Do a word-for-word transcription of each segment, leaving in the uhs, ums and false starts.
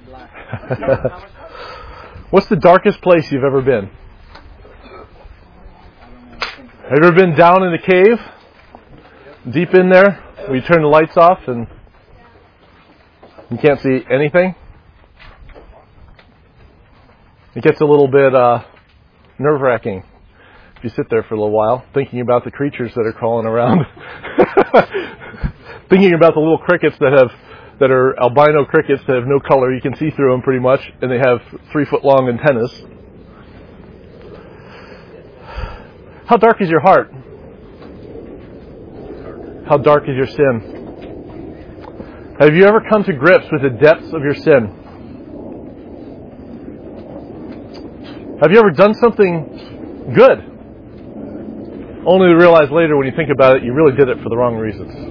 What's the darkest place you've ever been? Have you ever been down in a cave? Deep in there? Where you turn the lights off and you can't see anything? It gets a little bit uh, nerve-wracking if you sit there for a little while, thinking about the creatures that are crawling around. Thinking about the little crickets that have that are albino crickets that have no color. You can see through them pretty much, and they have three-foot-long antennas. How dark is your heart? How dark is your sin? Have you ever come to grips with the depths of your sin? Have you ever done something good, only to realize later when you think about it, you really did it for the wrong reasons?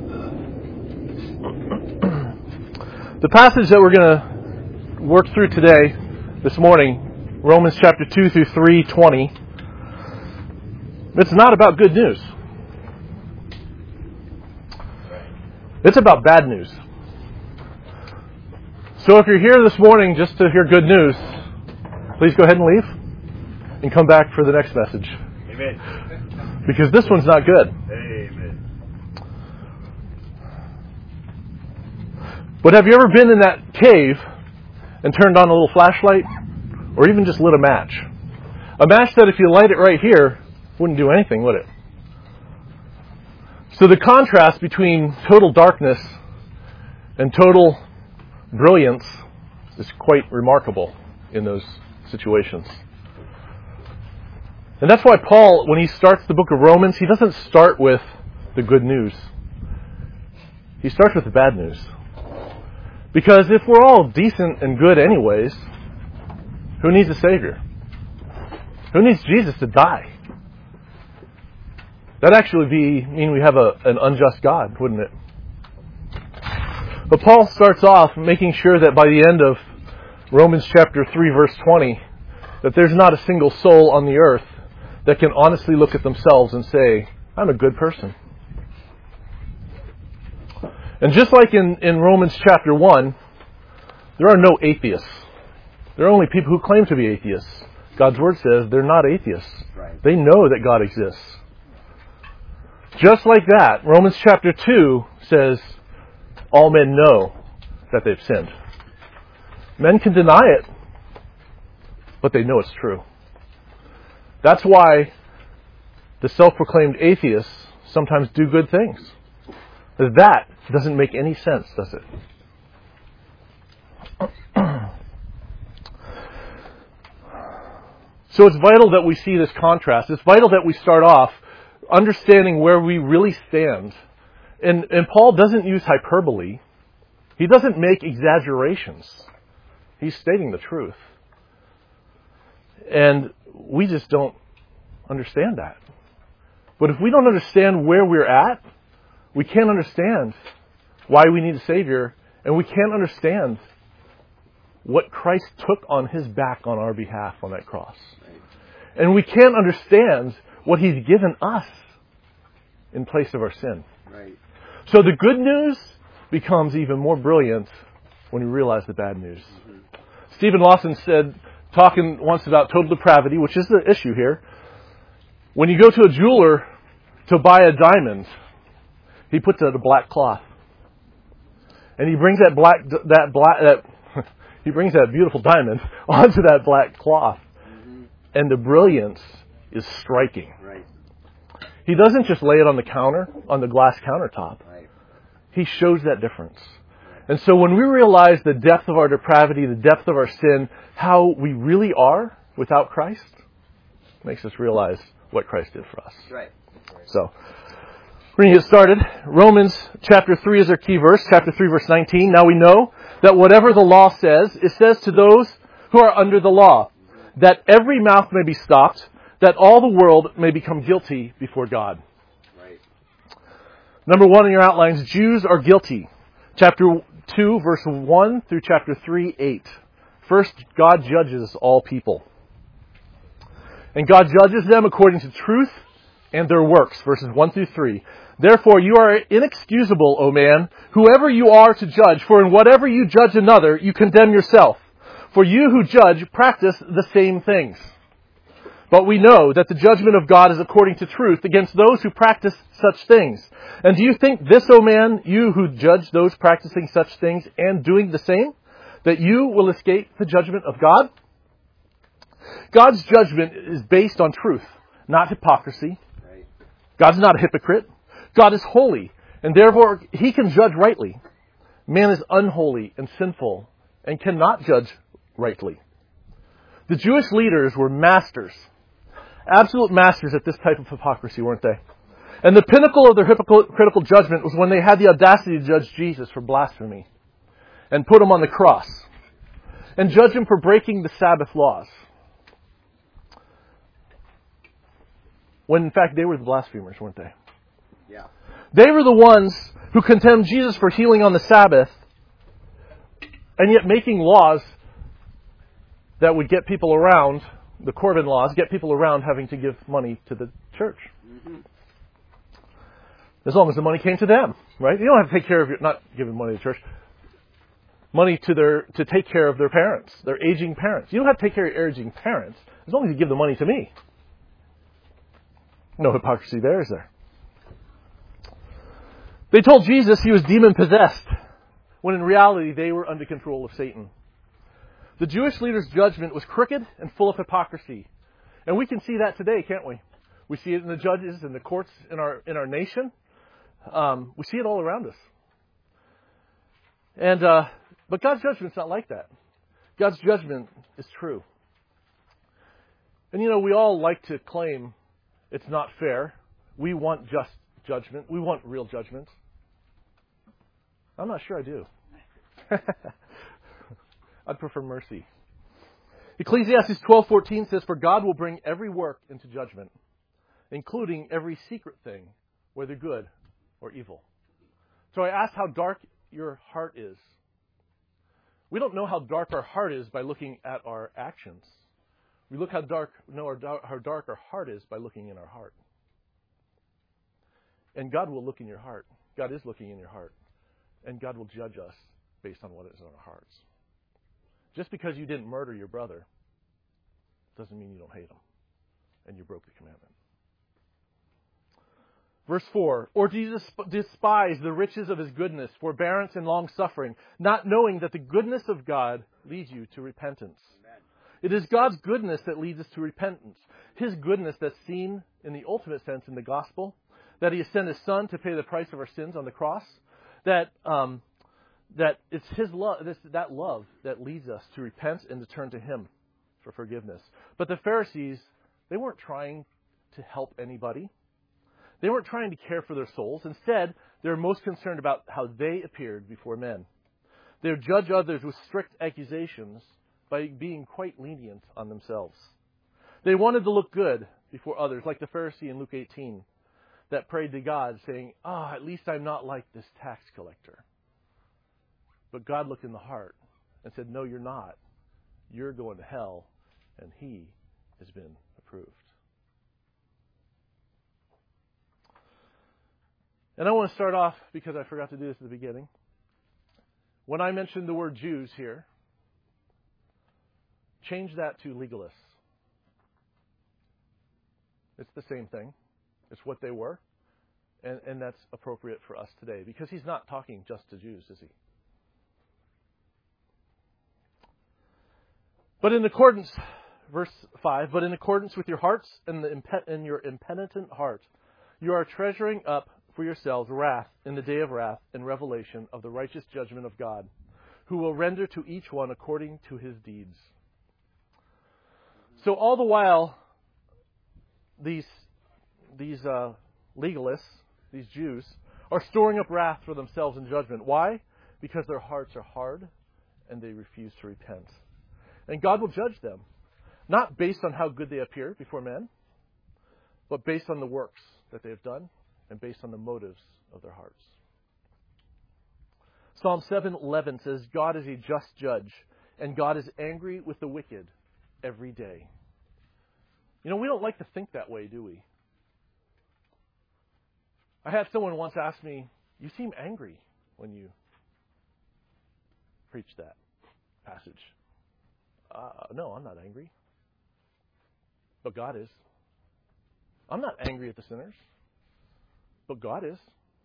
The passage that we're going to work through today, this morning, Romans chapter two through three twenty, it's not about good news. It's about bad news. So if you're here this morning just to hear good news, please go ahead and leave and come back for the next message. Amen. Because this one's not good. Amen. But have you ever been in that cave and turned on a little flashlight? Or even just lit a match? A match that if you light it right here, wouldn't do anything, would it? So the contrast between total darkness and total brilliance is quite remarkable in those situations. And that's why Paul, when he starts the book of Romans, he doesn't start with the good news. He starts with the bad news. Because if we're all decent and good anyways, who needs a Savior? Who needs Jesus to die? That'd actually be mean we have a, an unjust God, wouldn't it? But Paul starts off making sure that by the end of Romans chapter three, verse twenty, that there's not a single soul on the earth that can honestly look at themselves and say, I'm a good person. And just like in, in Romans chapter one, there are no atheists. There are only people who claim to be atheists. God's Word says they're not atheists. Right. They know that God exists. Just like that, Romans chapter two says, all men know that they've sinned. Men can deny it, but they know it's true. That's why the self-proclaimed atheists sometimes do good things. That doesn't make any sense, does it? So it's vital that we see this contrast. It's vital that we start off understanding where we really stand. And, and Paul doesn't use hyperbole. He doesn't make exaggerations. He's stating the truth. And we just don't understand that. But if we don't understand where we're at, we can't understand why we need a Savior, and we can't understand what Christ took on His back on our behalf on that cross. And we can't understand what He's given us in place of our sin. Right. So the good news becomes even more brilliant when we realize the bad news. Mm-hmm. Stephen Lawson said, talking once about total depravity, which is the issue here, when you go to a jeweler to buy a diamond, he puts out a black cloth. And he brings that black, that black, that, he brings that beautiful diamond onto that black cloth. Mm-hmm. And the brilliance is striking. Right. He doesn't just lay it on the counter, on the glass countertop. Right. He shows that difference. And so when we realize the depth of our depravity, the depth of our sin, how we really are without Christ, makes us realize what Christ did for us. Right. So, we're going to get started. Romans chapter three is our key verse, chapter three, verse nineteen. Now we know that whatever the law says, it says to those who are under the law, that every mouth may be stopped, that all the world may become guilty before God. Right. Number one in your outlines, Jews are guilty. Chapter two, verse one through chapter three, eight. First, God judges all people. And God judges them according to truth and their works, verses one through three. Therefore you are inexcusable, O man, whoever you are to judge, for in whatever you judge another, you condemn yourself. For you who judge practice the same things. But we know that the judgment of God is according to truth against those who practice such things. And do you think this, O man, you who judge those practicing such things and doing the same, that you will escape the judgment of God? God's judgment is based on truth, not hypocrisy. God's not a hypocrite. God is holy, and therefore He can judge rightly. Man is unholy and sinful and cannot judge rightly. The Jewish leaders were masters, absolute masters at this type of hypocrisy, weren't they? And the pinnacle of their hypocritical judgment was when they had the audacity to judge Jesus for blasphemy and put Him on the cross and judge Him for breaking the Sabbath laws. When in fact they were the blasphemers, weren't they? Yeah. They were the ones who condemned Jesus for healing on the Sabbath and yet making laws that would get people around, the Corbin laws, get people around having to give money to the church. Mm-hmm. As long as the money came to them, right? You don't have to take care of your, not giving money to the church, money to their, to take care of their parents, their aging parents. You don't have to take care of your aging parents as long as you give the money to me. No hypocrisy there, is there? They told Jesus He was demon-possessed, when in reality they were under control of Satan. The Jewish leaders' judgment was crooked and full of hypocrisy. And we can see that today, can't we? We see it in the judges, in the courts in our in our nation. Um, we see it all around us. And uh, but God's judgment's not like that. God's judgment is true. And you know, we all like to claim it's not fair. We want just judgment. We want real judgment. I'm not sure I do. I'd prefer mercy. Ecclesiastes twelve fourteen says, "For God will bring every work into judgment, including every secret thing, whether good or evil." So I asked how dark your heart is. We don't know how dark our heart is by looking at our actions. We look how dark, know our, how dark our heart is by looking in our heart. And God will look in your heart. God is looking in your heart. And God will judge us based on what is in our hearts. Just because you didn't murder your brother doesn't mean you don't hate him and you broke the commandment. Verse four, "Or do you despise the riches of His goodness, forbearance and long-suffering, not knowing that the goodness of God leads you to repentance?" Amen. It is God's goodness that leads us to repentance. His goodness that's seen in the ultimate sense in the gospel, that He has sent His Son to pay the price of our sins on the cross, that um, that it's His love, this, that love that leads us to repent and to turn to Him for forgiveness. But the Pharisees, they weren't trying to help anybody. They weren't trying to care for their souls. Instead, they were most concerned about how they appeared before men. They would judge others with strict accusations by being quite lenient on themselves. They wanted to look good before others, like the Pharisee in Luke eighteen, that prayed to God saying, "Ah, oh, at least I'm not like this tax collector." But God looked in the heart and said, "No, you're not. You're going to hell, and He has been approved." And I want to start off, because I forgot to do this at the beginning. When I mentioned the word Jews here, change that to legalists. It's the same thing. It's what they were. And, and that's appropriate for us today, because He's not talking just to Jews, is He? But in accordance, verse five, "But in accordance with your hearts and, the impe- and your impenitent heart, you are treasuring up for yourselves wrath in the day of wrath and revelation of the righteous judgment of God, who will render to each one according to his deeds." So all the while, these these uh, legalists, these Jews, are storing up wrath for themselves in judgment. Why? Because their hearts are hard and they refuse to repent. And God will judge them, not based on how good they appear before men, but based on the works that they have done and based on the motives of their hearts. Psalm seven eleven says, "God is a just judge, and God is angry with the wicked every day." You know, we don't like to think that way, do we? I had someone once ask me, "You seem angry when you preach that passage." Uh, no, I'm not angry. But God is. I'm not angry at the sinners. But God is.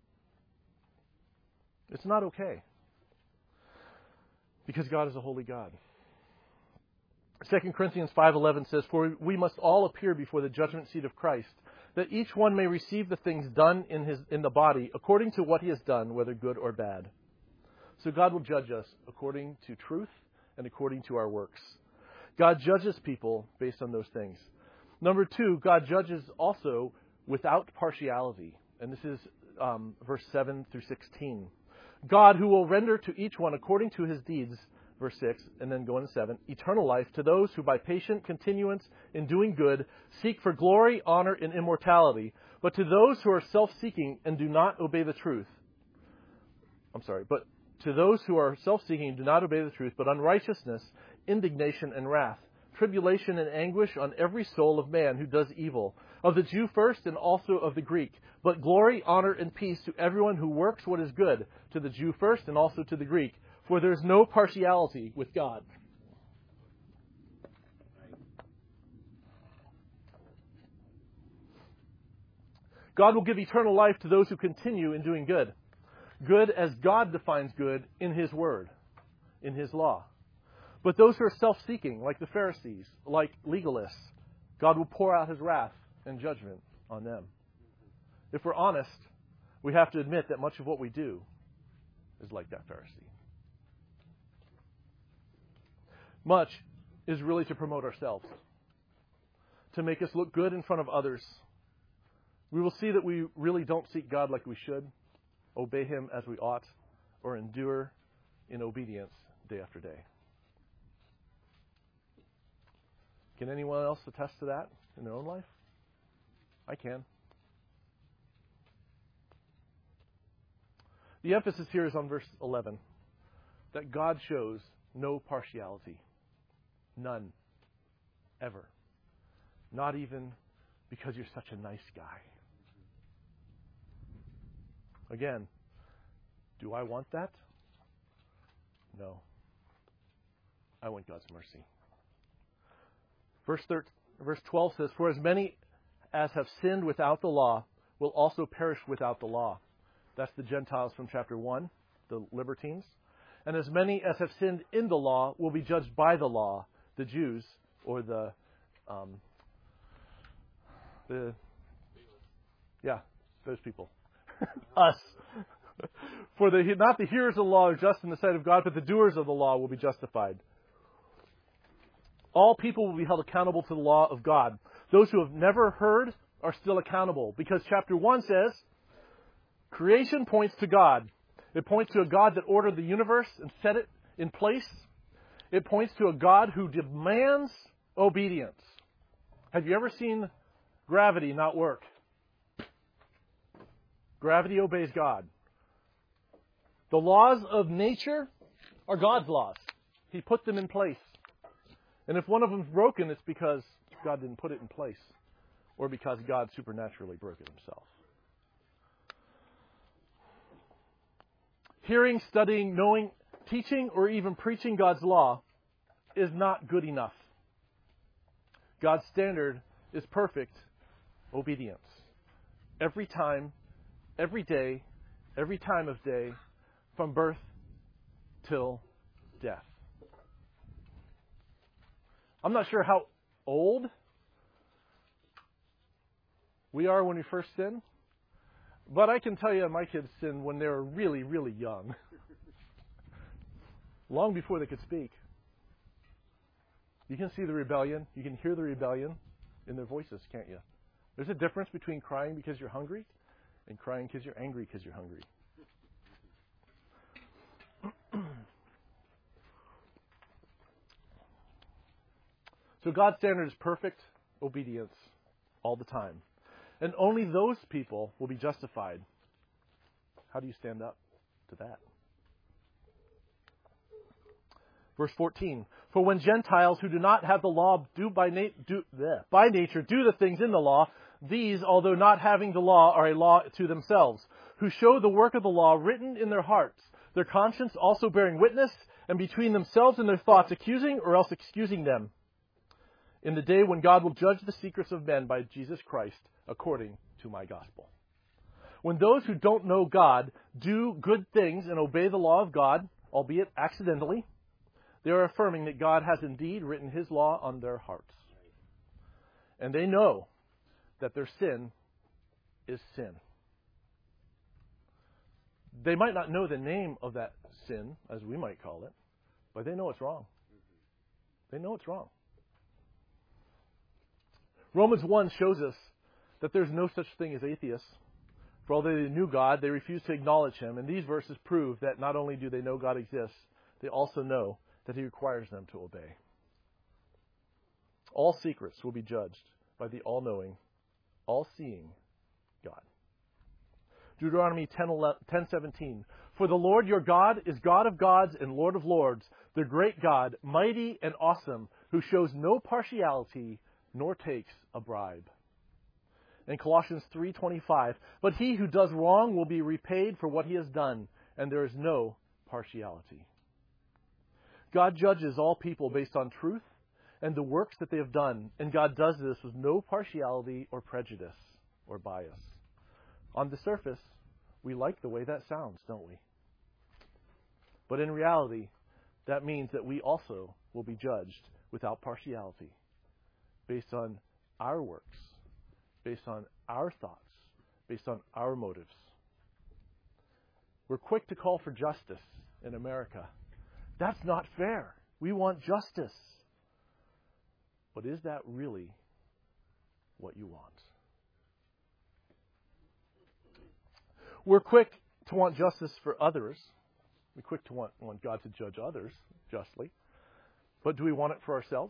It's not okay. Because God is a holy God. Second Corinthians five eleven says, "For we must all appear before the judgment seat of Christ, that each one may receive the things done in his in the body according to what he has done, whether good or bad." So God will judge us according to truth and according to our works. God judges people based on those things. Number two, God judges also without partiality. And this is um, verse seven through sixteen. God, who will render to each one according to his deeds, verse six, and then go into seven, eternal life to those who by patient continuance in doing good seek for glory, honor, and immortality, but to those who are self-seeking and do not obey the truth. I'm sorry, but to those who are self-seeking and do not obey the truth, but unrighteousness, indignation, and wrath, tribulation and anguish on every soul of man who does evil, of the Jew first and also of the Greek, but glory, honor, and peace to everyone who works what is good, to the Jew first and also to the Greek, for there is no partiality with God. God will give eternal life to those who continue in doing good. Good as God defines good in his word, in his law. But those who are self-seeking, like the Pharisees, like legalists, God will pour out his wrath and judgment on them. If we're honest, we have to admit that much of what we do is like that Pharisee. Much is really to promote ourselves, to make us look good in front of others. We will see that we really don't seek God like we should, obey him as we ought, or endure in obedience day after day. Can anyone else attest to that in their own life? I can. The emphasis here is on verse eleven, that God shows no partiality. None. Ever. Not even because you're such a nice guy. Again, do I want that? No. I want God's mercy. Verse thirteen, verse twelve says, "For as many as have sinned without the law will also perish without the law." That's the Gentiles from chapter one, the libertines. "And as many as have sinned in the law will be judged by the law," the Jews, or the, um, the, yeah, those people. Us. "For the, not the hearers of the law are just in the sight of God, but the doers of the law will be justified." All people will be held accountable to the law of God. Those who have never heard are still accountable, because chapter one says, creation points to God. It points to a God that ordered the universe and set it in place. It points to a God who demands obedience. Have you ever seen gravity not work? Gravity obeys God. The laws of nature are God's laws. He put them in place. And if one of them is broken, it's because God didn't put it in place, or because God supernaturally broke it himself. Hearing, studying, knowing, teaching, or even preaching God's law is not good enough. God's standard is perfect obedience. Every time, every day, every time of day, from birth till death. I'm not sure how old we are when we first sin, but I can tell you my kids sinned when they were really, really young. Long before they could speak. You can see the rebellion. You can hear the rebellion in their voices, can't you? There's a difference between crying because you're hungry and crying because you're angry because you're hungry. So God's standard is perfect obedience all the time. And only those people will be justified. How do you stand up to that? Verse fourteen, "For when Gentiles who do not have the law do by, na- do, bleh, by nature do the things in the law, These, although not having the law, are a law to themselves, who show the work of the law written in their hearts, their conscience also bearing witness, and between themselves and their thoughts accusing or else excusing them, in the day when God will judge the secrets of men by Jesus Christ, according to my gospel. When those who don't know God do good things and obey the law of God, albeit accidentally, they are affirming that God has indeed written his law on their hearts. And they know that their sin is sin. They might not know the name of that sin, as we might call it, but they know it's wrong. They know it's wrong. Romans one shows us that there's no such thing as atheists. For although they knew God, they refused to acknowledge him. And these verses prove that not only do they know God exists, they also know that he requires them to obey. All secrets will be judged by the all-knowing, all-seeing God. Deuteronomy ten seventeen. For the Lord your God is God of gods and Lord of lords, the great God, mighty and awesome, who shows no partiality nor takes a bribe. In Colossians three twenty-five, but he who does wrong will be repaid for what he has done, and there is no partiality. God judges all people based on truth and the works that they have done, and God does this with no partiality or prejudice or bias. On the surface, we like the way that sounds, don't we? But in reality, that means that we also will be judged without partiality, based on our works, based on our thoughts, based on our motives. We're quick to call for justice in America. That's not fair. We want justice. But is that really what you want? We're quick to want justice for others. We're quick to want, want God to judge others justly. But do we want it for ourselves?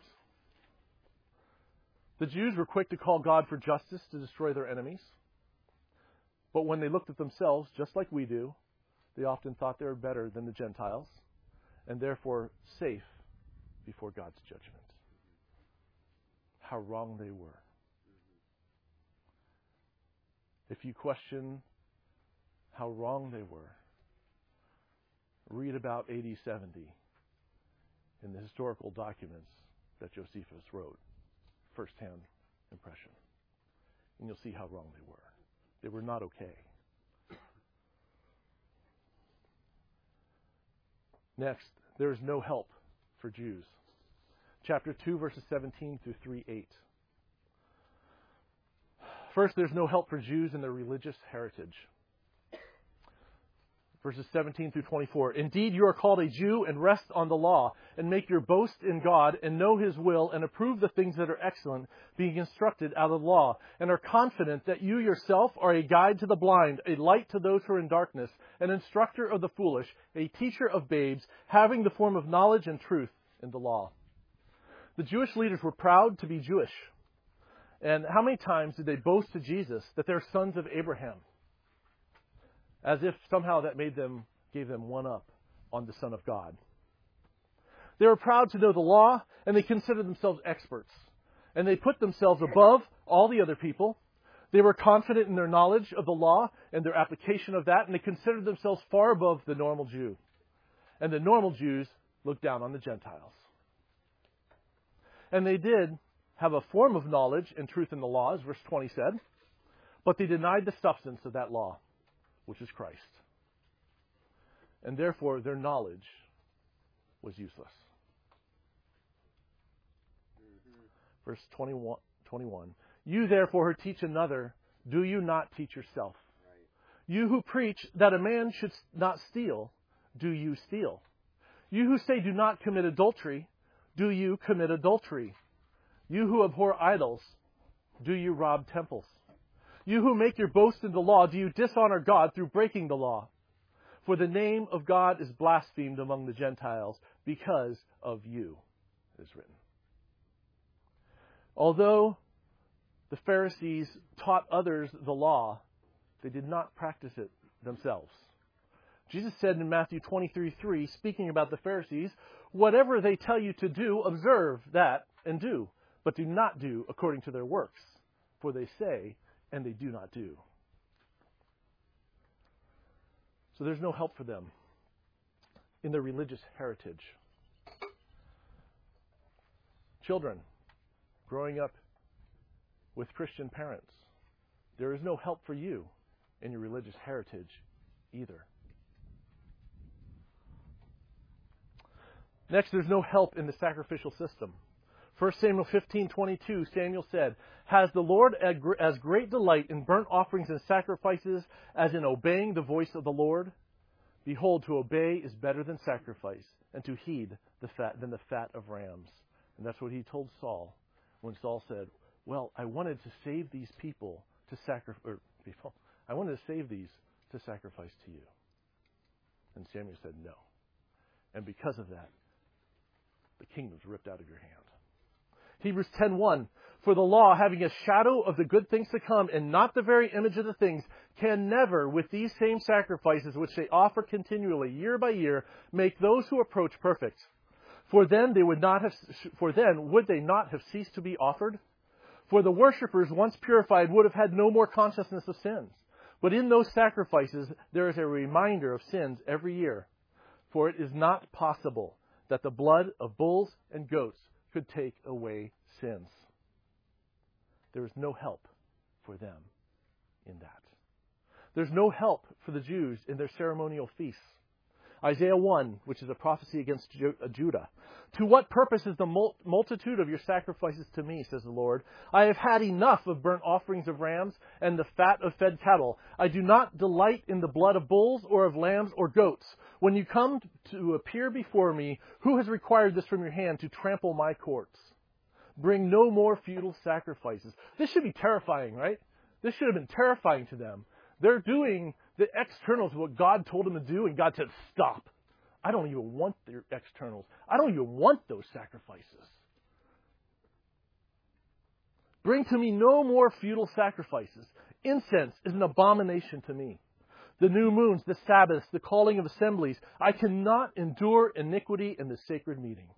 The Jews were quick to call God for justice to destroy their enemies. But when they looked at themselves, just like we do, they often thought they were better than the Gentiles, and therefore safe before God's judgment. How wrong they were. If you question how wrong they were, read about A D seventy in the historical documents that Josephus wrote. First-hand impression. And you'll see how wrong they were. They were not okay. Next, there is no help for Jews. Chapter two, verses seventeen through three eight. First, there's no help for Jews in their religious heritage. Verses seventeen through twenty-four. Indeed, you are called a Jew and rest on the law, and make your boast in God, and know his will, and approve the things that are excellent, being instructed out of the law, and are confident that you yourself are a guide to the blind, a light to those who are in darkness, an instructor of the foolish, a teacher of babes, having the form of knowledge and truth in the law. The Jewish leaders were proud to be Jewish. And how many times did they boast to Jesus that they're sons of Abraham? As if somehow that made them, gave them one up on the Son of God. They were proud to know the law, and they considered themselves experts. And they put themselves above all the other people. They were confident in their knowledge of the law and their application of that, and they considered themselves far above the normal Jew. And the normal Jews looked down on the Gentiles. And they did have a form of knowledge and truth in the law, as verse twenty said, but they denied the substance of that law, which is Christ. And therefore, their knowledge was useless. Mm-hmm. Verse twenty-one, twenty-one. You therefore who teach another, do you not teach yourself? Right. You who preach that a man should not steal, do you steal? You who say do not commit adultery, do you commit adultery? You who abhor idols, do you rob temples? You who make your boast in the law, do you dishonor God through breaking the law? For the name of God is blasphemed among the Gentiles because of you, it is written. Although the Pharisees taught others the law, they did not practice it themselves. Jesus said in Matthew twenty-three three, speaking about the Pharisees, whatever they tell you to do, observe that and do, but do not do according to their works, for they say, and they do not do. So there's no help for them in their religious heritage. Children growing up with Christian parents, there is no help for you in your religious heritage either. Next, there's no help in the sacrificial system. First Samuel fifteen twenty-two, Samuel said, "Has the Lord as great delight in burnt offerings and sacrifices as in obeying the voice of the Lord? Behold, to obey is better than sacrifice, and to heed the fat than the fat of rams." And that's what he told Saul when Saul said, "Well, I wanted to save these people to sacrifice, or people, I wanted to save these to sacrifice to you." And Samuel said, "No." And because of that, the kingdom's ripped out of your hand. Hebrews ten one, "For the law, having a shadow of the good things to come and not the very image of the things, can never, with these same sacrifices which they offer continually year by year, make those who approach perfect. For then they would not have, for then would they not have ceased to be offered? For the worshippers, once purified, would have had no more consciousness of sins. But in those sacrifices there is a reminder of sins every year. For it is not possible that the blood of bulls and goats could take away sins." There is no help for them in that. There's no help for the Jews in their ceremonial feasts. Isaiah one, which is a prophecy against Judah. "To what purpose is the multitude of your sacrifices to me, says the Lord? I have had enough of burnt offerings of rams and the fat of fed cattle. I do not delight in the blood of bulls or of lambs or goats. When you come to appear before me, who has required this from your hand to trample my courts? Bring no more futile sacrifices." This should be terrifying, right? This should have been terrifying to them. They're doing the externals of what God told them to do, and God said, "Stop. I don't even want their externals. I don't even want those sacrifices. Bring to me no more futile sacrifices. Incense is an abomination to me. The new moons, the Sabbaths, the calling of assemblies. I cannot endure iniquity in the sacred meeting.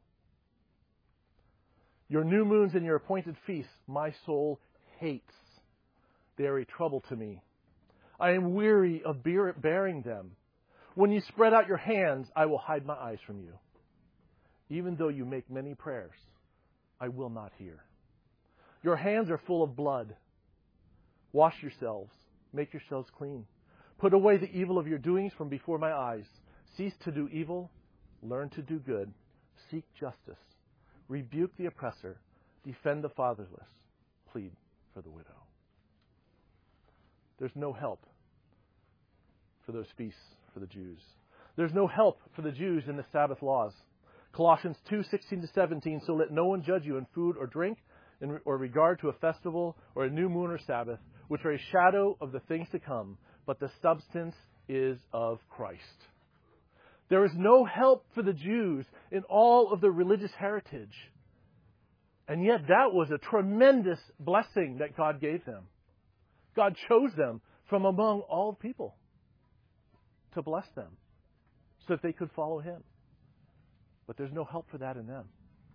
Your new moons and your appointed feasts, my soul hates. They are a trouble to me. I am weary of bearing them. When you spread out your hands, I will hide my eyes from you. Even though you make many prayers, I will not hear. Your hands are full of blood. Wash yourselves. Make yourselves clean. Put away the evil of your doings from before my eyes. Cease to do evil. Learn to do good. Seek justice. Rebuke the oppressor. Defend the fatherless. Plead for the widow. There's no help for those feasts for the Jews. There's no help for the Jews in the Sabbath laws. Colossians two sixteen to seventeen, "So let no one judge you in food or drink, in, or regard to a festival or a new moon or Sabbath, which are a shadow of the things to come, but the substance is of Christ." There is no help for the Jews in all of their religious heritage. And yet that was a tremendous blessing that God gave them. God chose them from among all people to bless them so that they could follow Him. But there's no help for that in them.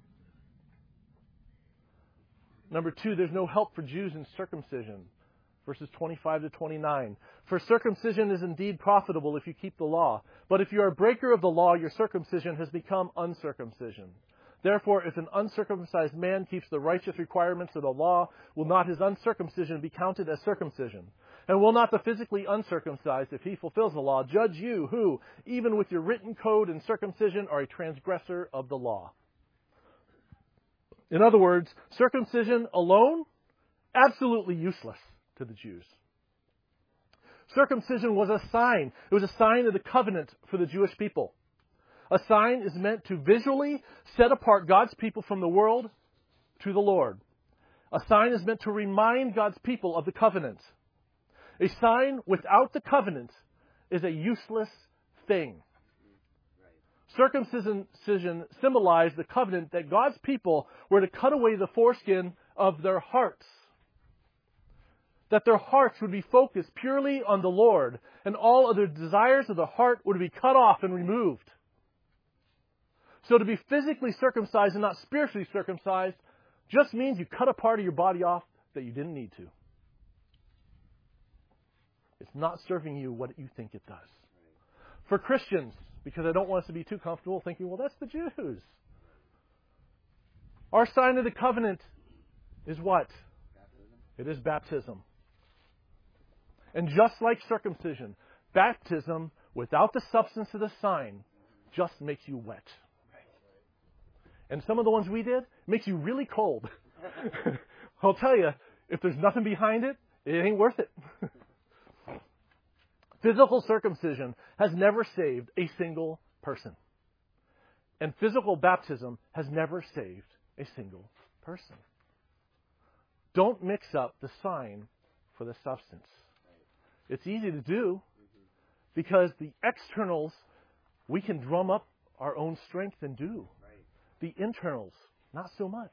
Number two, there's no help for Jews in circumcision. Verses twenty-five to twenty-nine. "For circumcision is indeed profitable if you keep the law. But if you are a breaker of the law, your circumcision has become uncircumcision. Therefore, if an uncircumcised man keeps the righteous requirements of the law, will not his uncircumcision be counted as circumcision? And will not the physically uncircumcised, if he fulfills the law, judge you, who, even with your written code and circumcision, are a transgressor of the law?" In other words, circumcision alone, absolutely useless to the Jews. Circumcision was a sign. It was a sign of the covenant for the Jewish people. A sign is meant to visually set apart God's people from the world to the Lord. A sign is meant to remind God's people of the covenant. A sign without the covenant is a useless thing. Circumcision symbolized the covenant that God's people were to cut away the foreskin of their hearts. That their hearts would be focused purely on the Lord, and all other desires of the heart would be cut off and removed. So to be physically circumcised and not spiritually circumcised just means you cut a part of your body off that you didn't need to. It's not serving you what you think it does. For Christians, because I don't want us to be too comfortable thinking, well, that's the Jews. Our sign of the covenant is what? Baptism. It is baptism. And just like circumcision, baptism without the substance of the sign just makes you wet. And some of the ones we did makes you really cold. I'll tell you, if there's nothing behind it, it ain't worth it. Physical circumcision has never saved a single person. And physical baptism has never saved a single person. Don't mix up the sign for the substance. It's easy to do because the externals we can drum up our own strength and do. The internals, not so much.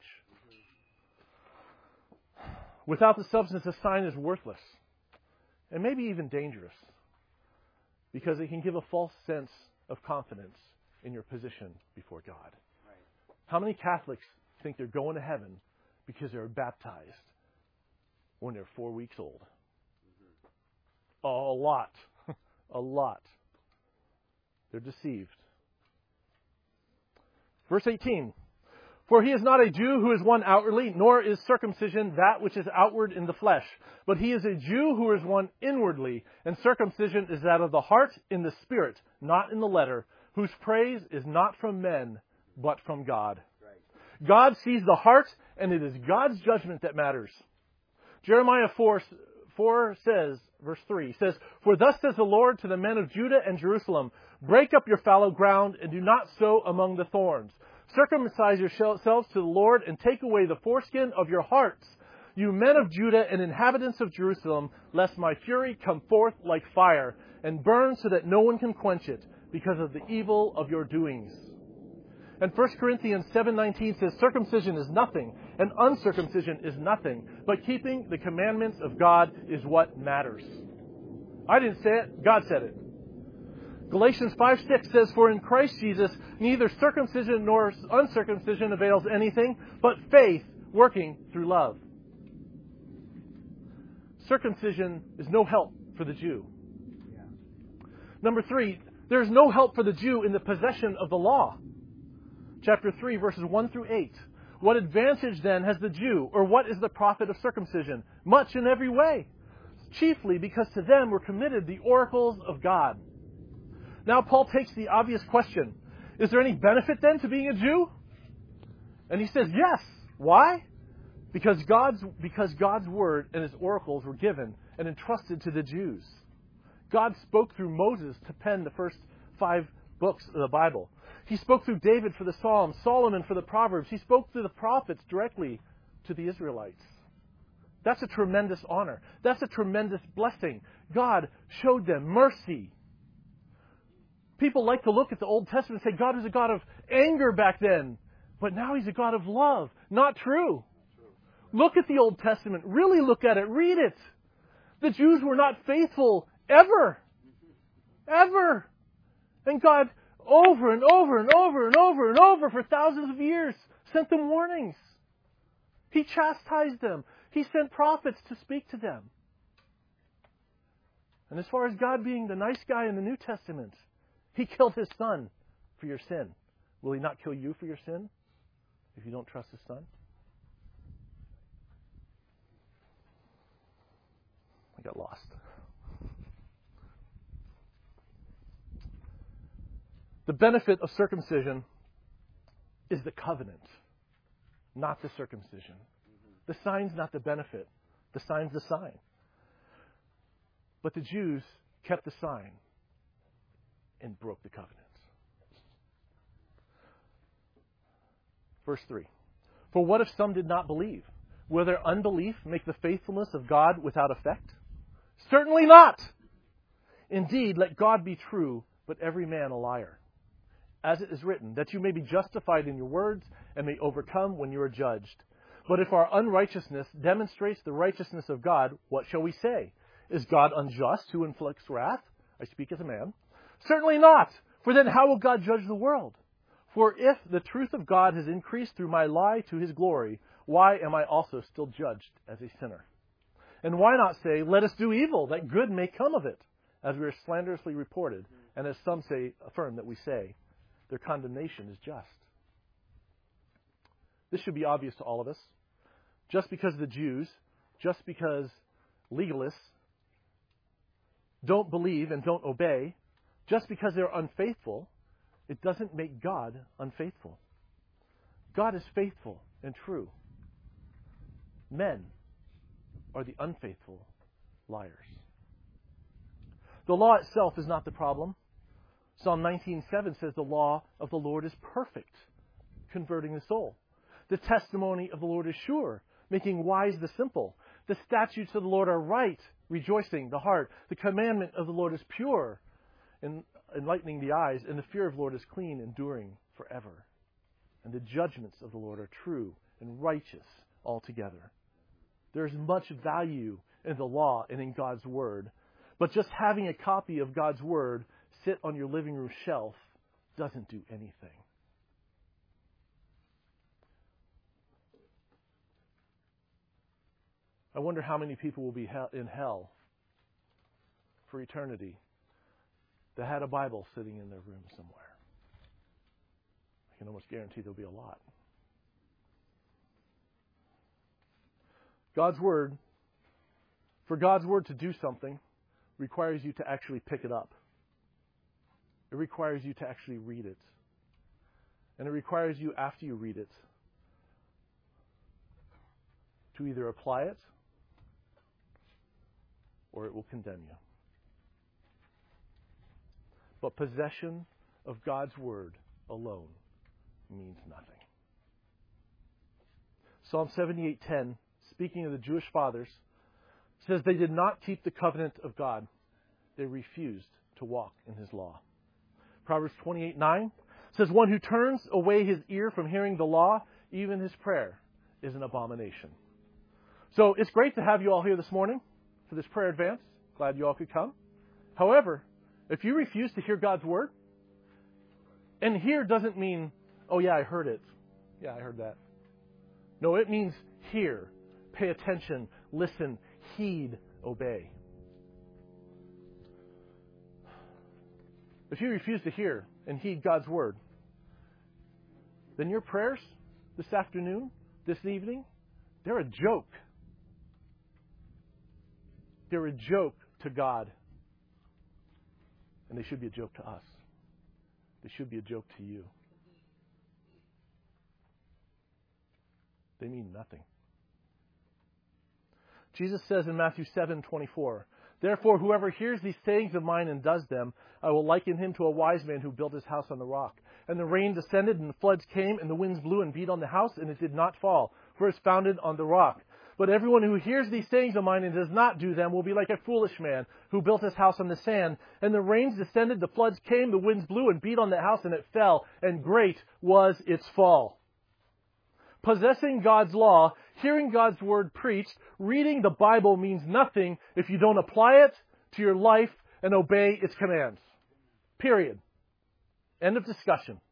Without the substance, the sign is worthless and maybe even dangerous because it can give a false sense of confidence in your position before God. How many Catholics think they're going to heaven because they're baptized when they're four weeks old? A lot. A lot. They're deceived. Verse eighteen. For he is not a Jew who is one outwardly, nor is circumcision that which is outward in the flesh. But he is a Jew who is one inwardly, and circumcision is that of the heart in the spirit, not in the letter, whose praise is not from men, but from God. Right. God sees the heart, and it is God's judgment that matters. Jeremiah four, four says, verse three, says, For thus says the Lord to the men of Judah and Jerusalem, Break up your fallow ground, and do not sow among the thorns. Circumcise yourselves to the Lord, and take away the foreskin of your hearts, you men of Judah and inhabitants of Jerusalem, lest my fury come forth like fire, and burn so that no one can quench it, because of the evil of your doings. And First Corinthians seven nineteen says, Circumcision is nothing, and uncircumcision is nothing, but keeping the commandments of God is what matters. I didn't say it, God said it. Galatians five six says, For in Christ Jesus neither circumcision nor uncircumcision avails anything, but faith working through love. Circumcision is no help for the Jew. Yeah. Number three, there is no help for the Jew in the possession of the law. Chapter three, verses one through eight. What advantage then has the Jew, or what is the profit of circumcision? Much in every way, chiefly because to them were committed the oracles of God. Now Paul takes the obvious question, is there any benefit then to being a Jew? And he says, yes. Why? Because God's, because God's word and his oracles were given and entrusted to the Jews. God spoke through Moses to pen the first five books of the Bible. He spoke through David for the Psalms, Solomon for the Proverbs. He spoke through the prophets directly to the Israelites. That's a tremendous honor. That's a tremendous blessing. God showed them mercy. People like to look at the Old Testament and say God was a God of anger back then, but now he's a God of love. Not true. Look at the Old Testament. Really look at it. Read it. The Jews were not faithful ever. Ever. And God, over and over and over and over and over for thousands of years, sent them warnings. He chastised them. He sent prophets to speak to them. And as far as God being the nice guy in the New Testament, he killed his son for your sin. Will he not kill you for your sin if you don't trust his son? I got lost. The benefit of circumcision is the covenant, not the circumcision. The sign's not the benefit. The sign's the sign. But the Jews kept the sign and broke the covenant. Verse three. For what if some did not believe? Will their unbelief make the faithfulness of God without effect? Certainly not. Indeed, let God be true, but every man a liar. As it is written, that you may be justified in your words and may overcome when you are judged. But if our unrighteousness demonstrates the righteousness of God, what shall we say? Is God unjust who inflicts wrath? I speak as a man. Certainly not. For then how will God judge the world? For if the truth of God has increased through my lie to his glory, why am I also still judged as a sinner? And why not say, let us do evil, that good may come of it, as we are slanderously reported, and as some say, affirm that we say, their condemnation is just. This should be obvious to all of us. Just because the Jews, just because legalists don't believe and don't obey, just because they're unfaithful, it doesn't make God unfaithful. God is faithful and true. Men are the unfaithful liars. The law itself is not the problem. Psalm nineteen seven says the law of the Lord is perfect, converting the soul. The testimony of the Lord is sure, making wise the simple. The statutes of the Lord are right, rejoicing the heart. The commandment of the Lord is pure, enlightening the eyes. And the fear of the Lord is clean, enduring forever. And the judgments of the Lord are true and righteous altogether. There is much value in the law and in God's Word. But just having a copy of God's Word sit on your living room shelf doesn't do anything. I wonder how many people will be in hell for eternity that had a Bible sitting in their room somewhere. I can almost guarantee there'll be a lot. God's Word, for God's Word to do something, requires you to actually pick it up. It requires you to actually read it. And it requires you, after you read it, to either apply it or it will condemn you. But possession of God's Word alone means nothing. Psalm seventy-eight ten, speaking of the Jewish fathers, says they did not keep the covenant of God. They refused to walk in His law. Proverbs twenty-eight nine says, one who turns away his ear from hearing the law, even his prayer is an abomination. So it's great to have you all here this morning for this prayer advance. Glad you all could come. However, if you refuse to hear God's Word, and hear doesn't mean, oh yeah, I heard it. Yeah, I heard that. No, it means hear, pay attention, listen, heed, obey. If you refuse to hear and heed God's Word, then your prayers this afternoon, this evening, they're a joke. They're a joke to God. And they should be a joke to us. They should be a joke to you. They mean nothing. Jesus says in Matthew seven twenty-four, therefore, whoever hears these sayings of mine and does them, I will liken him to a wise man who built his house on the rock. And the rain descended, and the floods came, and the winds blew and beat on the house, and it did not fall, for it is founded on the rock. But everyone who hears these sayings of mine and does not do them will be like a foolish man who built his house on the sand. And the rains descended, the floods came, the winds blew and beat on the house, and it fell, and great was its fall. Possessing God's law, hearing God's Word preached, reading the Bible means nothing if you don't apply it to your life and obey its commands. Period. End of discussion.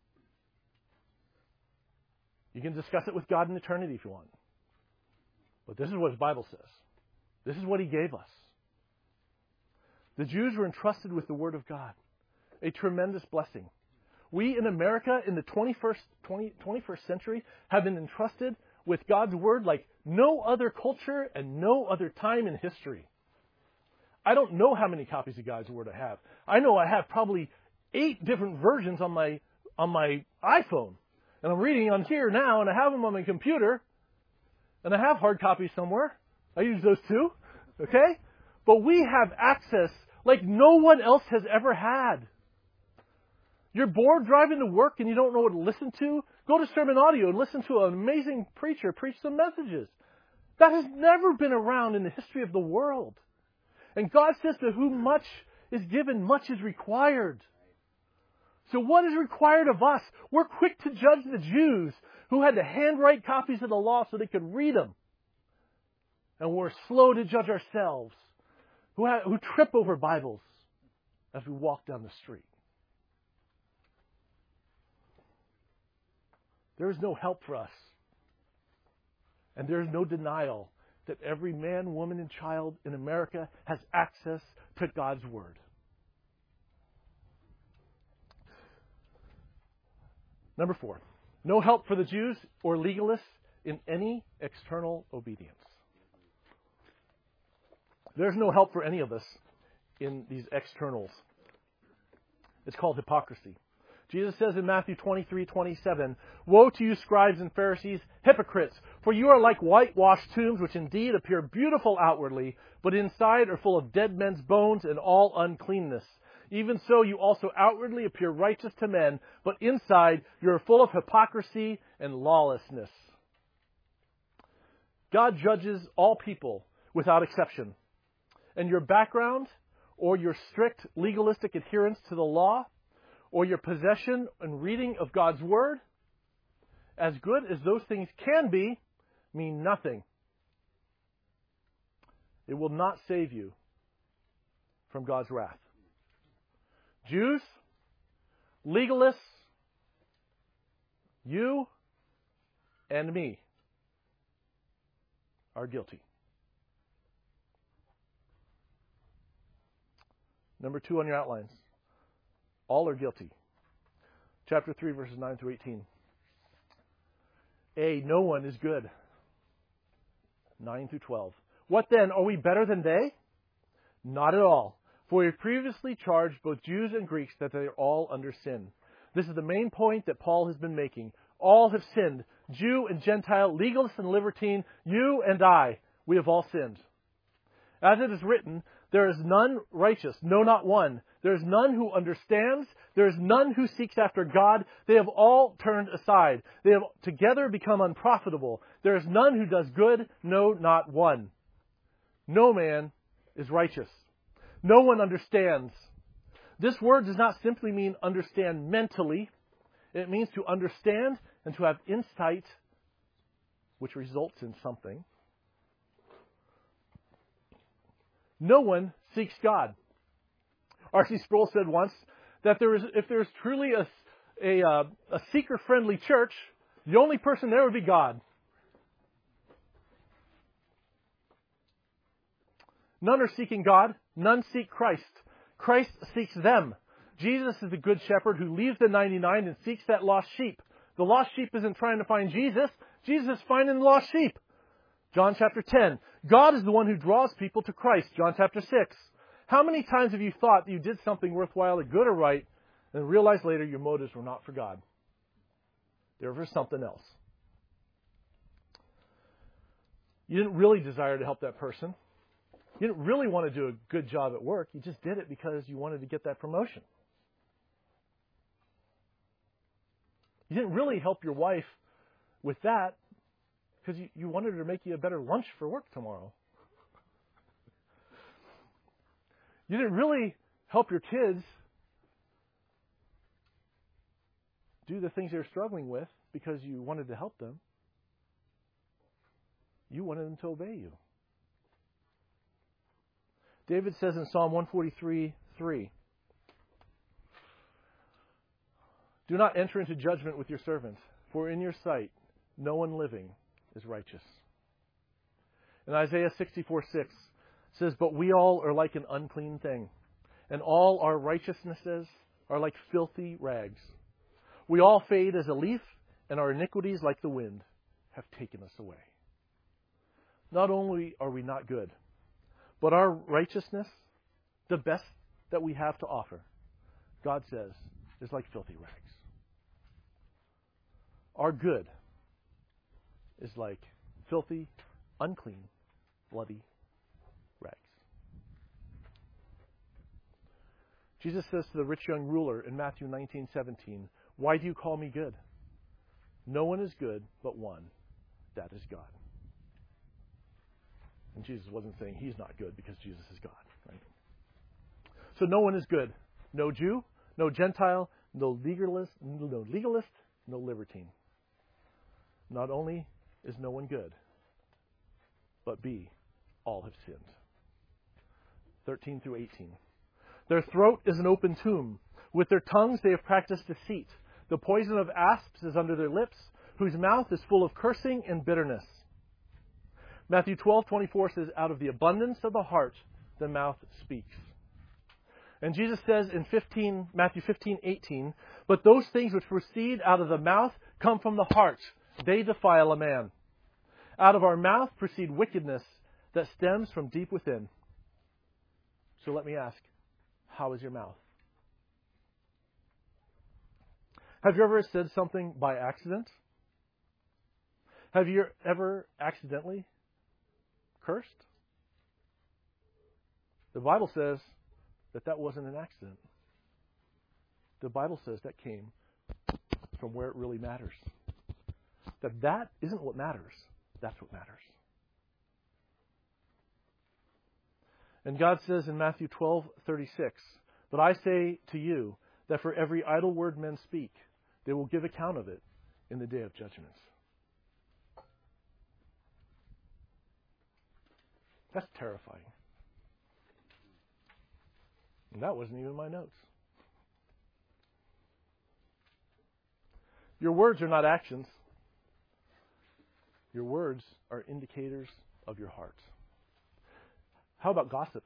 You can discuss it with God in eternity if you want. But this is what His Bible says. This is what He gave us. The Jews were entrusted with the Word of God. A tremendous blessing. We in America in the twenty-first, twenty, twenty-first century have been entrusted with God's Word like no other culture and no other time in history. I don't know how many copies of God's Word I have. I know I have probably eight different versions on my on my iPhone. And I'm reading on here now, and I have them on my computer. And I have hard copies somewhere. I use those too. Okay? But we have access like no one else has ever had. You're bored driving to work and you don't know what to listen to? Go to Sermon Audio and listen to an amazing preacher preach some messages. That has never been around in the history of the world. And God says to whom much is given, much is required. So what is required of us? We're quick to judge the Jews who had to handwrite copies of the law so they could read them. And we're slow to judge ourselves who, have, who trip over Bibles as we walk down the street. There is no help for us And there's no denial that every man, woman, and child in America has access to God's Word. Number four, no help for the Jews or legalists in any external obedience. There's no help for any of us in these externals. It's called hypocrisy. Jesus says in Matthew twenty-three twenty-seven, "Woe to you, scribes and Pharisees, hypocrites! For you are like whitewashed tombs, which indeed appear beautiful outwardly, but inside are full of dead men's bones and all uncleanness. Even so, you also outwardly appear righteous to men, but inside you are full of hypocrisy and lawlessness." God judges all people without exception. And your background, or your strict legalistic adherence to the law, or your possession and reading of God's Word, as good as those things can be, mean nothing. It will not save you from God's wrath. Jews, legalists, you and me are guilty. Number two on your outlines. All are guilty. Chapter three, verses nine through eighteen. A, no one is good. nine through twelve. What then? Are we better than they? Not at all. For we have previously charged both Jews and Greeks that they are all under sin. This is the main point that Paul has been making. All have sinned. Jew and Gentile, legalist and libertine, you and I, we have all sinned. As it is written, there is none righteous, no, not one. There is none who understands. There is none who seeks after God. They have all turned aside. They have together become unprofitable. There is none who does good, no, not one. No man is righteous. No one understands. This word does not simply mean understand mentally. It means to understand and to have insight, which results in something. No one seeks God. R C Sproul said once that there is, if there is truly a, a, uh, a seeker-friendly church, the only person there would be God. None are seeking God. None seek Christ. Christ seeks them. Jesus is the good shepherd who leaves the ninety-nine and seeks that lost sheep. The lost sheep isn't trying to find Jesus. Jesus is finding the lost sheep. John chapter ten. God is the one who draws people to Christ. John chapter six. How many times have you thought that you did something worthwhile or good or right and realized later your motives were not for God? They were for something else. You didn't really desire to help that person. You didn't really want to do a good job at work. You just did it because you wanted to get that promotion. You didn't really help your wife with that because you, you wanted her to make you a better lunch for work tomorrow. You didn't really help your kids do the things they're struggling with because you wanted to help them. You wanted them to obey you. David says in Psalm one forty-three, three, "Do not enter into judgment with your servants, for in your sight no one living is righteous." And Isaiah sixty-four, six says, "But we all are like an unclean thing, and all our righteousnesses are like filthy rags. We all fade as a leaf, and our iniquities, like the wind, have taken us away." Not only are we not good, but our righteousness, the best that we have to offer, God says, is like filthy rags. Our good is like filthy, unclean, bloody rags. Jesus says to the rich young ruler in Matthew nineteen seventeen, "Why do you call me good? No one is good but one, that is God." And Jesus wasn't saying he's not good because Jesus is God. Right? So no one is good. No Jew, no Gentile, no legalist, no legalist, no libertine. Not only is no one good, but B, all have sinned. thirteen through eighteen. "Their throat is an open tomb. With their tongues they have practiced deceit. The poison of asps is under their lips, whose mouth is full of cursing and bitterness. Matthew twelve twenty-four says, out of the abundance of the heart, the mouth speaks. And Jesus says in fifteen, Matthew fifteen eighteen, but those things which proceed out of the mouth come from the heart. They defile a man. Out of our mouth proceed wickedness that stems from deep within. So let me ask, how is your mouth? Have you ever said something by accident? Have you ever accidentally cursed? The Bible says that that wasn't an accident. The Bible says that came from where it really matters. That that isn't what matters. That's what matters. And God says in Matthew twelve thirty-six, but I say to you that for every idle word men speak, they will give account of it in the day of judgment. That's terrifying. And that wasn't even my notes. Your words are not actions. Your words are indicators of your heart. How about gossip?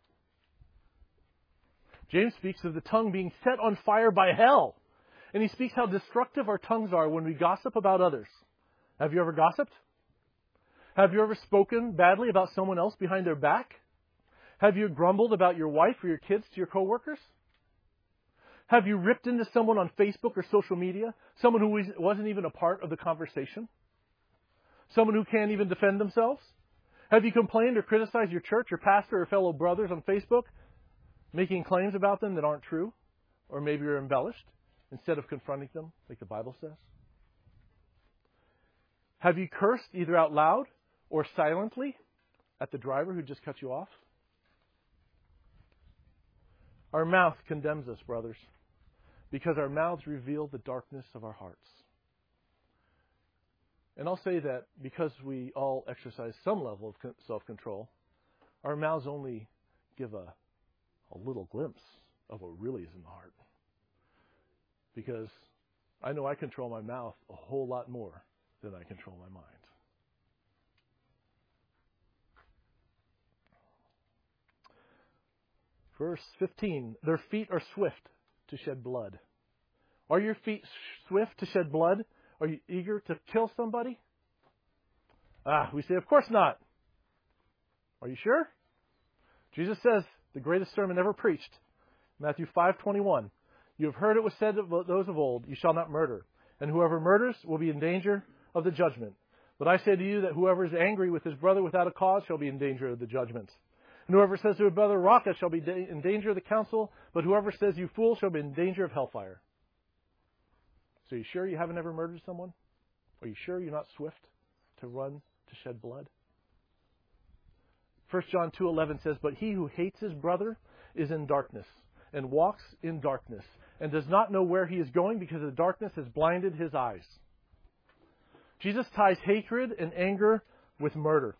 James speaks of the tongue being set on fire by hell. And he speaks how destructive our tongues are when we gossip about others. Have you ever gossiped? Have you ever spoken badly about someone else behind their back? Have you grumbled about your wife or your kids to your coworkers? Have you ripped into someone on Facebook or social media? Someone who wasn't even a part of the conversation? Someone who can't even defend themselves? Have you complained or criticized your church, your pastor, or fellow brothers on Facebook, making claims about them that aren't true, or maybe are embellished, instead of confronting them like the Bible says? Have you cursed either out loud or silently at the driver who just cut you off? Our mouth condemns us, brothers, because our mouths reveal the darkness of our hearts. And I'll say that because we all exercise some level of self-control, our mouths only give a, a little glimpse of what really is in the heart. Because I know I control my mouth a whole lot more than I control my mind. Verse fifteen, their feet are swift to shed blood. Are your feet swift to shed blood? Are you eager to kill somebody? Ah, we say, of course not. Are you sure? Jesus says, the greatest sermon ever preached, Matthew five twenty-one, you have heard it was said of those of old, you shall not murder, and whoever murders will be in danger of the judgment. But I say to you that whoever is angry with his brother without a cause shall be in danger of the judgment. And whoever says to a brother, Raca, shall be in danger of the council, but whoever says, you fool, shall be in danger of hellfire. So are you sure you haven't ever murdered someone? Are you sure you're not swift to run to shed blood? First John two eleven says, but he who hates his brother is in darkness, and walks in darkness, and does not know where he is going, because the darkness has blinded his eyes. Jesus ties hatred and anger with murder.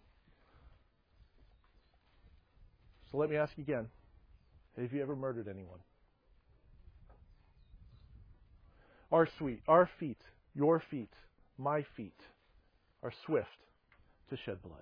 So let me ask you again, have you ever murdered anyone? Our sweet, our feet, your feet, my feet are swift to shed blood.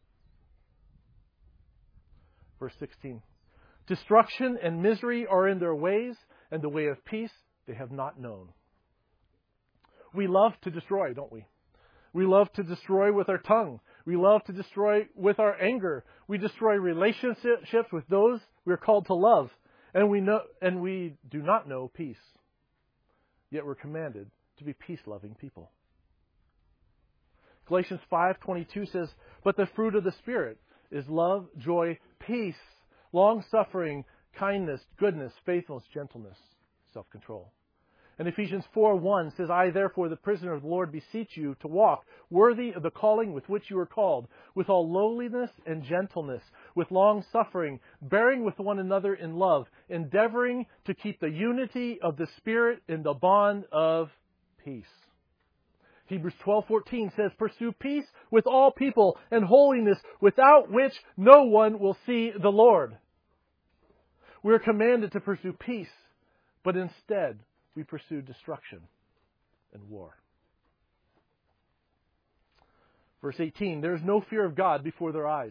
Verse sixteen. Destruction and misery are in their ways, and the way of peace they have not known. We love to destroy, don't we? We love to destroy with our tongue. We love to destroy with our anger. We destroy relationships with those we are called to love. And we know, and we do not know peace. Yet we're commanded to be peace-loving people. Galatians five twenty-two says, but the fruit of the Spirit is love, joy, peace, long-suffering, kindness, goodness, faithfulness, gentleness, self-control. And Ephesians four one says, I therefore, the prisoner of the Lord, beseech you to walk worthy of the calling with which you are called, with all lowliness and gentleness, with long-suffering, bearing with one another in love, endeavoring to keep the unity of the Spirit in the bond of peace. Hebrews twelve fourteen says, pursue peace with all people and holiness, without which no one will see the Lord. We are commanded to pursue peace, but instead we pursue destruction and war. Verse eighteen, there is no fear of God before their eyes.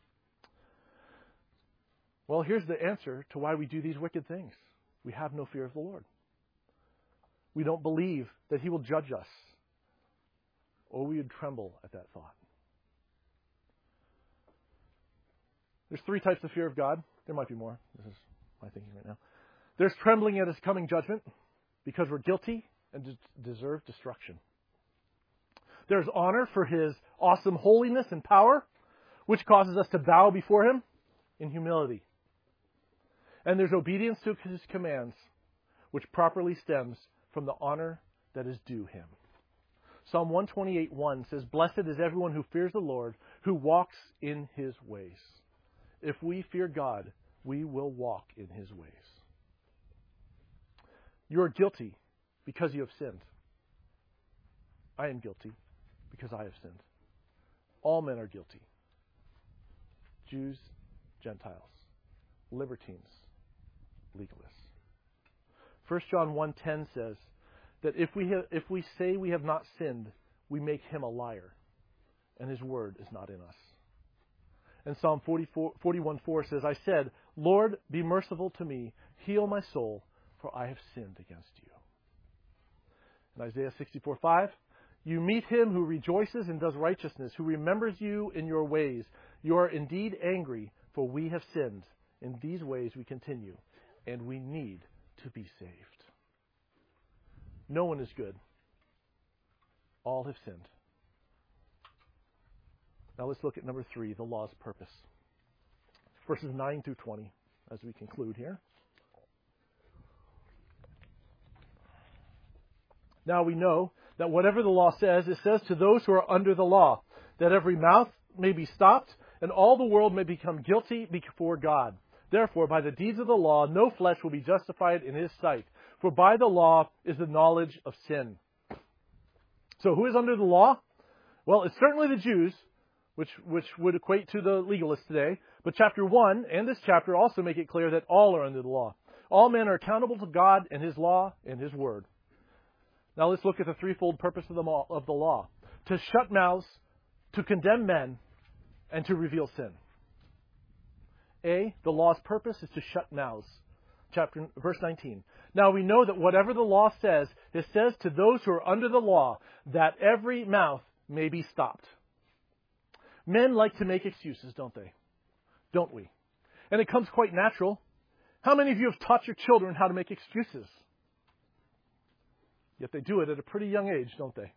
Well, here's the answer to why we do these wicked things. We have no fear of the Lord. We don't believe that He will judge us, or we would tremble at that thought. There's three types of fear of God. There might be more. This is my thinking right now. There's trembling at His coming judgment because we're guilty and de- deserve destruction. There's honor for His awesome holiness and power, which causes us to bow before Him in humility. And there's obedience to His commands, which properly stems from the honor that is due Him. Psalm one twenty-eight one says, "Blessed is everyone who fears the Lord, who walks in His ways." If we fear God, we will walk in His ways. You are guilty because you have sinned. I am guilty because I have sinned. All men are guilty. Jews, Gentiles, libertines, legalists. First John one ten says that if we have, if we say we have not sinned, we make Him a liar, and His word is not in us. And Psalm forty-one four says, "I said, Lord, be merciful to me, heal my soul, for I have sinned against you." In Isaiah sixty-four five, "You meet him who rejoices and does righteousness, who remembers you in your ways. You are indeed angry, for we have sinned. In these ways we continue, and we need to be saved." No one is good. All have sinned. Now let's look at number three, the law's purpose. Verses nine through twenty, as we conclude here. Now we know that whatever the law says, it says to those who are under the law, that every mouth may be stopped, and all the world may become guilty before God. Therefore, by the deeds of the law, no flesh will be justified in His sight. For by the law is the knowledge of sin. So who is under the law? Well, it's certainly the Jews, which, which would equate to the legalists today. But chapter one and this chapter also make it clear that all are under the law. All men are accountable to God and His law and His word. Now let's look at the threefold purpose of the law, of the law. To shut mouths, to condemn men, and to reveal sin. A, the law's purpose is to shut mouths. Chapter, verse nineteen. Now we know that whatever the law says, it says to those who are under the law, that every mouth may be stopped. Men like to make excuses, don't they? Don't we? And it comes quite natural. How many of you have taught your children how to make excuses? Yet they do it at a pretty young age, don't they?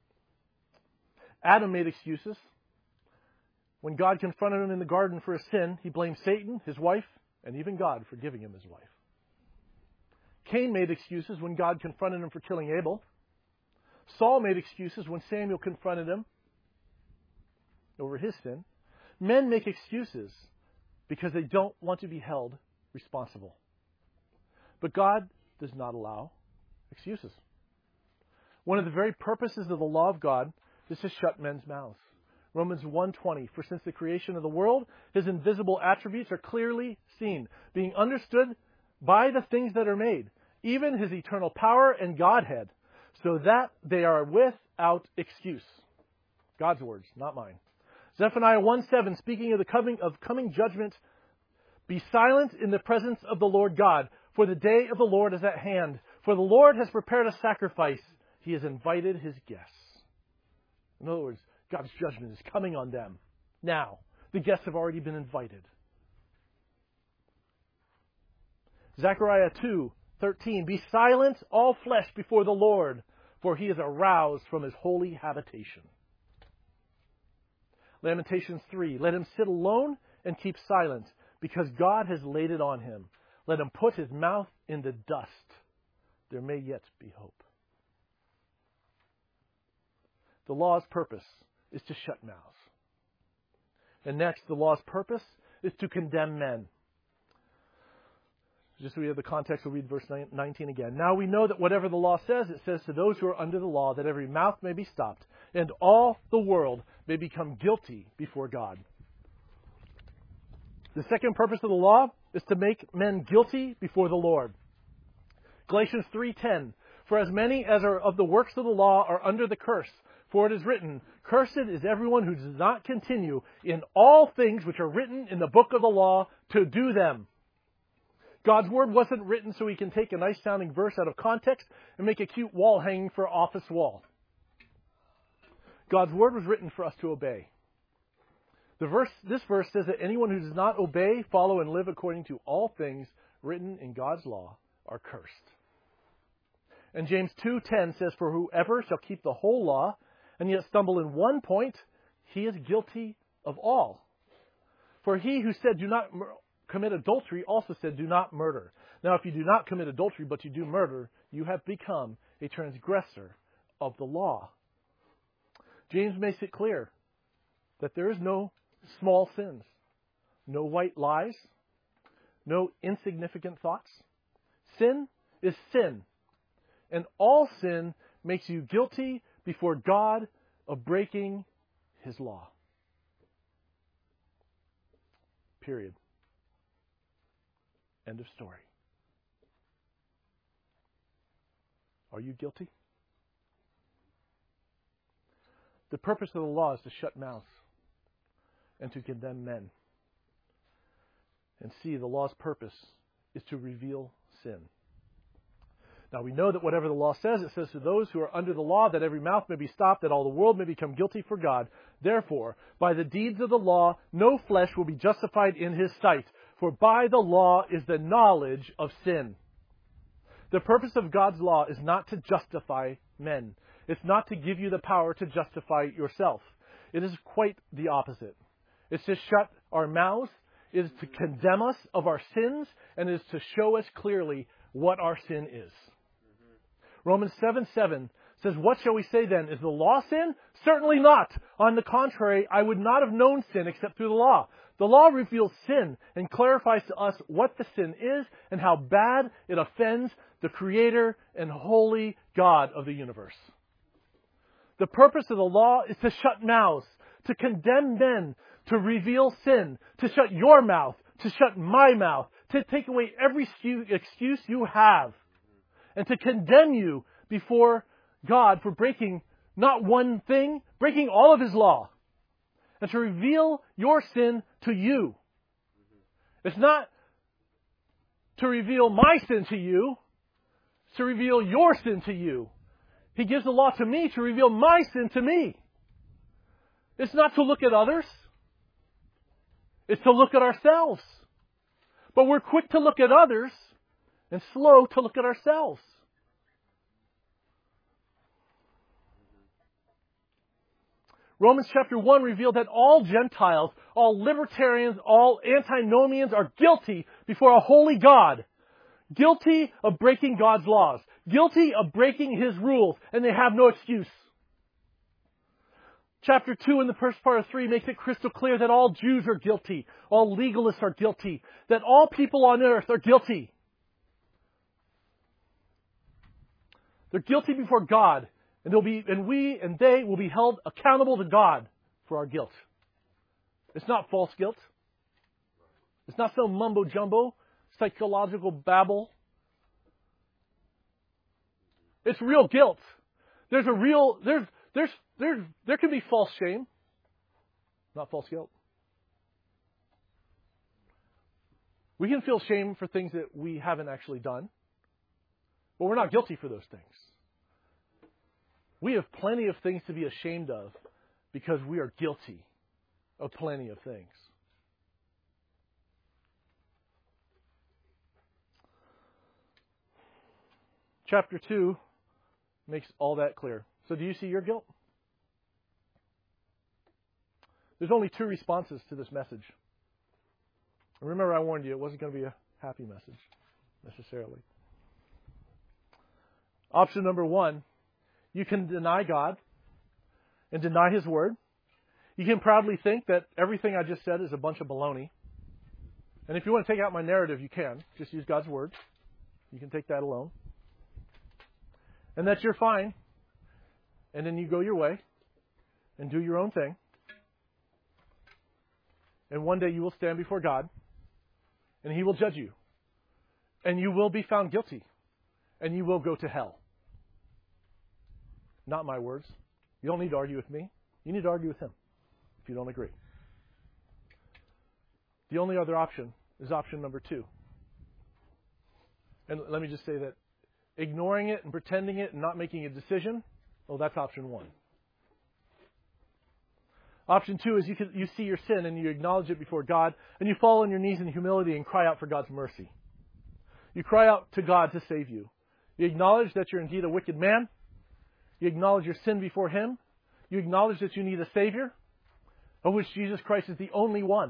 Adam made excuses. When God confronted him in the garden for his sin, he blamed Satan, his wife, and even God for giving him his wife. Cain made excuses when God confronted him for killing Abel. Saul made excuses when Samuel confronted him over his sin. Men make excuses because they don't want to be held responsible. But God does not allow excuses. One of the very purposes of the law of God is to shut men's mouths. Romans one twenty, "For since the creation of the world, His invisible attributes are clearly seen, being understood by the things that are made, even His eternal power and Godhead, so that they are without excuse." God's words, not mine. Zephaniah one seven, speaking of the coming of coming judgment, "Be silent in the presence of the Lord God, for the day of the Lord is at hand. For the Lord has prepared a sacrifice. He has invited His guests." In other words, God's judgment is coming on them. Now, the guests have already been invited. Zechariah two thirteen, "Be silent, all flesh, before the Lord, for He is aroused from His holy habitation." Lamentations three, "Let him sit alone and keep silent, because God has laid it on him. Let him put his mouth in the dust. There may yet be hope." The law's purpose is to shut mouths. And next, the law's purpose is to condemn men. Just so we have the context, we'll read verse nineteen again. "Now we know that whatever the law says, it says to those who are under the law, that every mouth may be stopped, and all the world may become guilty before God." The second purpose of the law is to make men guilty before the Lord. Galatians three ten, "For as many as are of the works of the law are under the curse, For it is written, "Cursed is everyone who does not continue in all things which are written in the book of the law to do them." God's word wasn't written so we can take a nice sounding verse out of context and make a cute wall hanging for an office wall. God's word was written for us to obey. The verse, this verse says that anyone who does not obey, follow, and live according to all things written in God's law are cursed. And James two ten says, "For whoever shall keep the whole law and yet stumble in one point, he is guilty of all. For he who said, 'Do not mur- commit adultery,' also said, 'Do not murder.' Now if you do not commit adultery, but you do murder, you have become a transgressor of the law." James makes it clear that there is no small sins, no white lies, no insignificant thoughts. Sin is sin, and all sin makes you guilty before God of breaking His law. Period. End of story. Are you guilty? The purpose of the law is to shut mouths and to condemn men. And see, the law's purpose is to reveal sin. Now we know that whatever the law says, it says to those who are under the law that every mouth may be stopped, that all the world may become guilty for God. Therefore, by the deeds of the law, no flesh will be justified in His sight. For by the law is the knowledge of sin. The purpose of God's law is not to justify men. It's not to give you the power to justify yourself. It is quite the opposite. It's to shut our mouths. It is to condemn us of our sins, and it is to show us clearly what our sin is. Mm-hmm. Romans seven seven says, "What shall we say then? Is the law sin? Certainly not. On the contrary, I would not have known sin except through the law. The law reveals sin and clarifies to us what the sin is and how bad it offends the Creator and holy God of the universe." The purpose of the law is to shut mouths, to condemn men, to reveal sin, to shut your mouth, to shut my mouth, to take away every excuse you have, and to condemn you before God for breaking not one thing, breaking all of His law, and to reveal your sin to you. It's not to reveal my sin to you, it's to reveal your sin to you. He gives the law to me to reveal my sin to me. It's not to look at others. It's to look at ourselves. But we're quick to look at others and slow to look at ourselves. Romans chapter one revealed that all Gentiles, all libertarians, all antinomians are guilty before a holy God. Guilty of breaking God's laws. Guilty of breaking His rules. And they have no excuse. Chapter two in the first part of three makes it crystal clear that all Jews are guilty. All legalists are guilty. That all people on earth are guilty. They're guilty before God. And they'll be, and we and they will be held accountable to God for our guilt. It's not false guilt. It's not some mumbo jumbo, psychological babble. It's real guilt. There's a real, there's, there's, there's, there can be false shame, not false guilt. We can feel shame for things that we haven't actually done, but we're not guilty for those things. We have plenty of things to be ashamed of because we are guilty of plenty of things. Chapter two makes all that clear. So do you see your guilt? There's only two responses to this message. Remember, I warned you it wasn't going to be a happy message, necessarily. Option number one, you can deny God and deny His Word. You can proudly think that everything I just said is a bunch of baloney. And if you want to take out my narrative, you can. Just use God's Word. You can take that alone. And that you're fine. And then you go your way and do your own thing. And one day you will stand before God and He will judge you. And you will be found guilty. And you will go to hell. Not my words, You don't need to argue with me. You need to argue with him if you don't agree. The only other option is option number two. And let me just say that ignoring it and pretending it and not making a decision, well, that's option one. Option two is you can, you see your sin and you acknowledge it before God and you fall on your knees in humility and cry out for God's mercy. You cry out to God to save you. You acknowledge that you're indeed a wicked man. You acknowledge your sin before Him. You acknowledge that you need a Savior, of which Jesus Christ is the only one.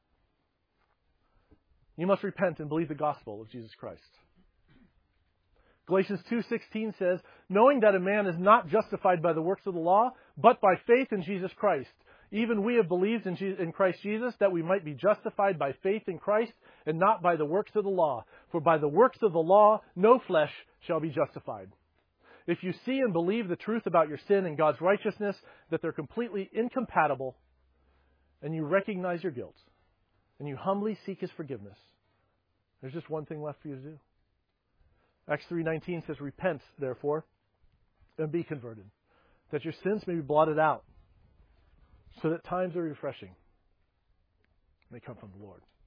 You must repent and believe the gospel of Jesus Christ. Galatians two sixteen says, knowing that a man is not justified by the works of the law, but by faith in Jesus Christ. Even we have believed in, Jesus, in Christ Jesus that we might be justified by faith in Christ and not by the works of the law. For by the works of the law, no flesh shall be justified. If you see and believe the truth about your sin and God's righteousness, that they're completely incompatible, and you recognize your guilt, and you humbly seek His forgiveness, there's just one thing left for you to do. Acts three nineteen says, repent, therefore, and be converted, that your sins may be blotted out, so that times of refreshing may come from the Lord.